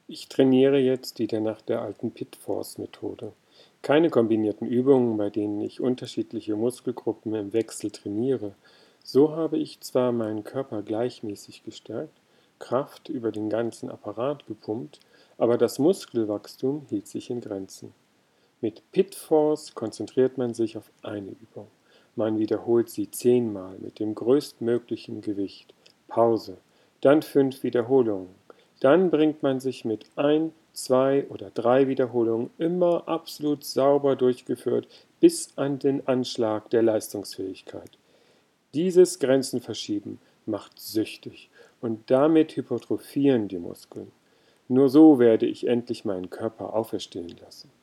Ich trainiere jetzt wieder nach der alten Pit-Force-Methode. Keine kombinierten Übungen, bei denen ich unterschiedliche Muskelgruppen im Wechsel trainiere. So habe ich zwar meinen Körper gleichmäßig gestärkt, Kraft über den ganzen Apparat gepumpt, aber das Muskelwachstum hielt sich in Grenzen. Mit Pit-Force konzentriert man sich auf eine Übung. Man wiederholt sie 10-mal mit dem größtmöglichen Gewicht. Pause. Dann 5 Wiederholungen. Dann bringt man sich mit 1, 2 oder 3 Wiederholungen immer absolut sauber durchgeführt bis an den Anschlag der Leistungsfähigkeit. Dieses Grenzenverschieben macht süchtig und damit hypertrophieren die Muskeln. Nur so werde ich endlich meinen Körper auferstehen lassen.